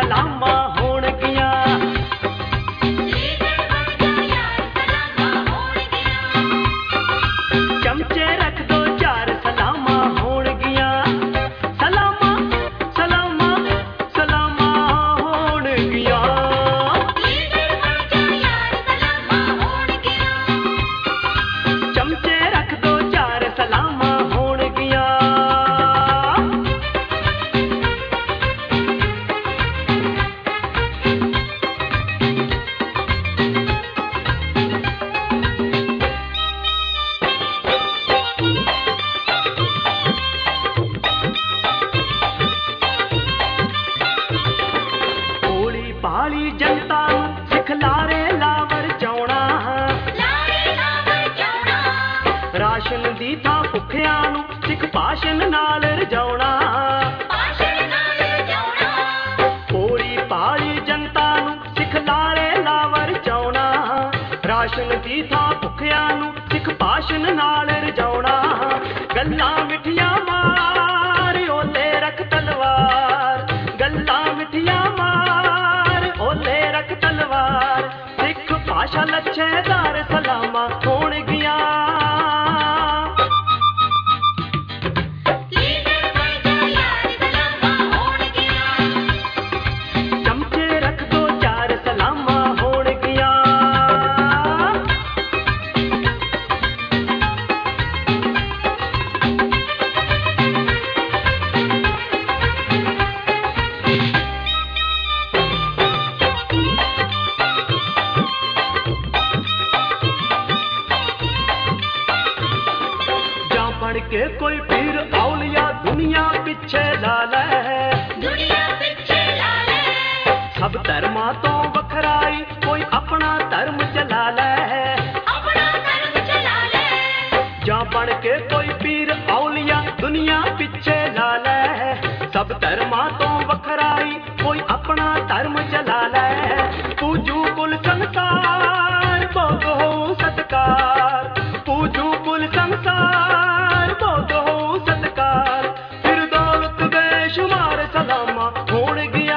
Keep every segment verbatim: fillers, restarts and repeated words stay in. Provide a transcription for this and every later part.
सलामा होणगियां। चमचे रख दो चार सलामा होणगियां। सलामा सलामा सलामा होणगियां। चमचे रख दो चार सलामा होणगियां। भोली भाली जनता सिखलारे लावर जाउणा। राशन दी थां भुखियां नूं सिख भाषण नाल रजाउणा। भोली भाली जनता नूं सिखलारे लावर जाउणा। राशन दी थां भुखियां नूं सिख भाषण नाल रजाउणा। गल्लां मिठियां मार ओले रख तलवार। गल्लां मिठियां मार ओले रख तलवार। सिख भाषा लच्छेदार सलामा होणगियां। चमचे रख दो चार सलामा होणगियां। जा बन के कोई पीर औलिया दुनिया पिछे ला ले। सब धर्मां तो वखराई कोई अपना धर्म चला ले। जा बन के कोई पीर औलिया दुनिया पिछे ला ले। सब धर्मां तो वखराई कोई अपना धर्म चला ले। पूजू कुल संसार बहुत हो सत्कार। पूजू कुल संसार बहुत हो सत्कार। फिर दौलत बेशुमार सलामा होणगियां।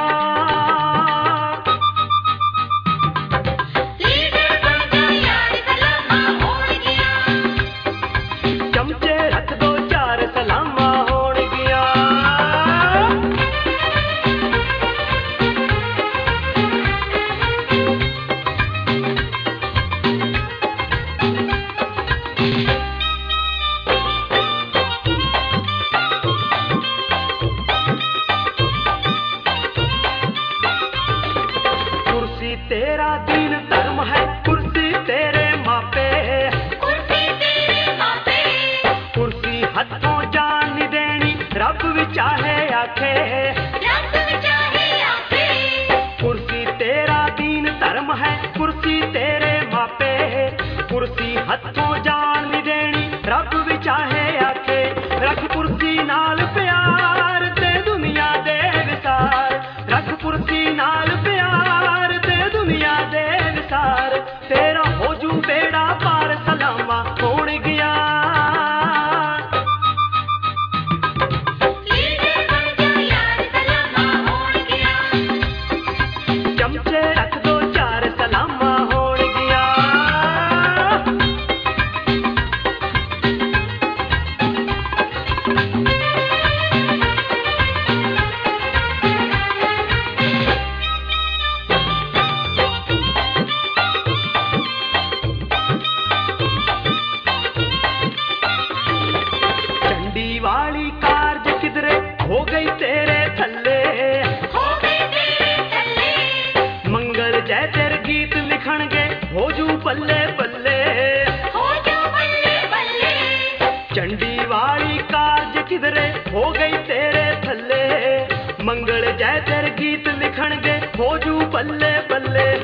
चमचे रख दो चार सलामा होणगियां। कुर्सी तेरा दीन धर्म है कुर्सी तेरे मापे। कुर्सी हथों जान नी देनी रब भी चाहे आखे। कुर्सी तेरा दीन धर्म है कुर्सी तेरे मापे। कुर्सी हथों जान नी देनी रब भी चाहे आखे। रख कुर्सी नाल प्यार ते दुनिया दे विसार। रख कुर्सी नाल प्यार ते दुनिया दे विसार। तेरा हो जू बेड़ा पार सलामा होणगियां। चमचे रख दो चार सलामा होणगियां। चंडी वाली कारज किधरे हो गई तेरे थल्ले। मंगल जय तेरे गीत लिखणगे हो जू बल्ले बल्ले। चंडी वाली कारज किधरे हो गई तेरे थल्ले। मंगल जय तेरे गीत लिखणगे हो जू बल्ले बल्ले।